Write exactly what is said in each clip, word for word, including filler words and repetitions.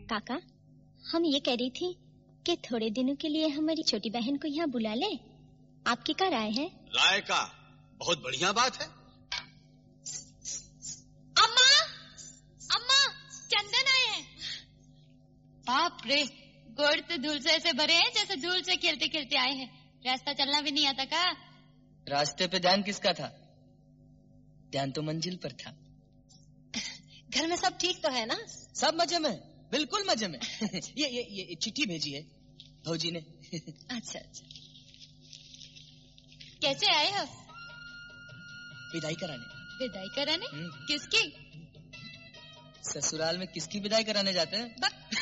काका, हम ये कह रही थी कि थोड़े दिनों के लिए हमारी छोटी बहन को यहाँ बुला ले। आपकी क्या राय है? राय का बहुत बढ़िया बात है। अम्मा, अम्मा, चंदन आए हैं। बाप रे, गोड़ तो धूल से ऐसे भरे हैं जैसे धूल से खेलते खेलते आए हैं। रास्ता चलना भी नहीं आता का? रास्ते पे ध्यान किसका था? ध्यान तो मंजिल पर था। घर में सब ठीक तो है ना? सब मजे में, बिल्कुल मजे में। ये ये ये चिट्ठी भेजी है भौजी ने। अच्छा अच्छा। कैसे आए हो? विदाई कराने। विदाई कराने? किसकी? ससुराल में किसकी विदाई कराने जाते हैं?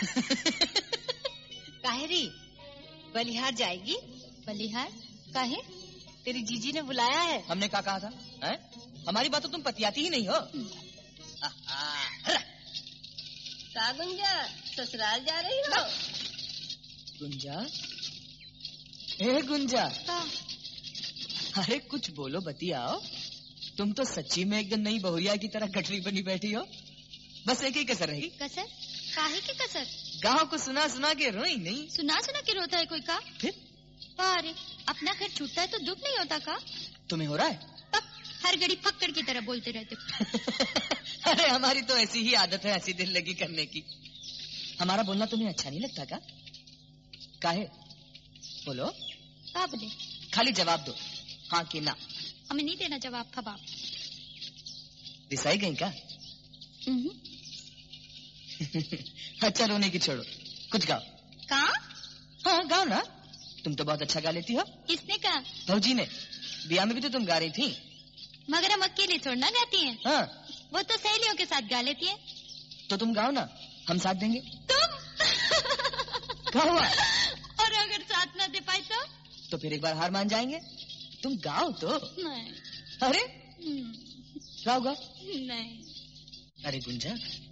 काहेरी, बलिहार जाएगी? बलिहार? काहे? तेरी जीजी ने बुलाया है। हमने क्या कहा था? है? हमारी बात तो तुम पतियाती ही नहीं हो। का गुंजा, ससुराल जा रही हो? गुंजा? ए गुंजा, अरे कुछ बोलो, बतियाओ। तुम तो सच्ची में एकदम नई बहुरिया की तरह गठरी बनी बैठी हो। बस एक ही कसर रहेगी। कसर? काहे की कसर? गाँव को सुना सुना के रोई नहीं। सुना सुना के रोता है कोई का? फिर? अरे अपना घर छूटता है तो दुख नहीं होता का? तुम्हें हो रहा है? तब हर घड़ी फक्कड़ की तरह बोलते रहते। अरे हमारी तो ऐसी ही आदत है ऐसी दिल लगी करने की। हमारा बोलना तुम्हें अच्छा नहीं लगता का? काहे? बोलो। का बोले? खाली जवाब दो, हाँ कि ना। हमें नहीं देना जवाब था बाप। रिसाई गई का? अच्छा रोने की छोड़ो, कुछ गाओ। का? हाँ गाओ ना, तुम तो बहुत अच्छा गा लेती हो। किसने कहा? भौजी ने। बिया में भी तो तुम गा रही थी। मगर हम अकेले थोड़ा ना गाती हैं। हाँ। वो तो सहेलियों के साथ गा लेती है। तो तुम गाओ ना, हम साथ देंगे। तुम? क्या हुआ? और अगर साथ ना दे पाए तो? तो फिर एक बार हार मान जाएंगे। तुम गाओ तो। नहीं। अरे गाओ गाओ। नहीं। अरे गुंजा,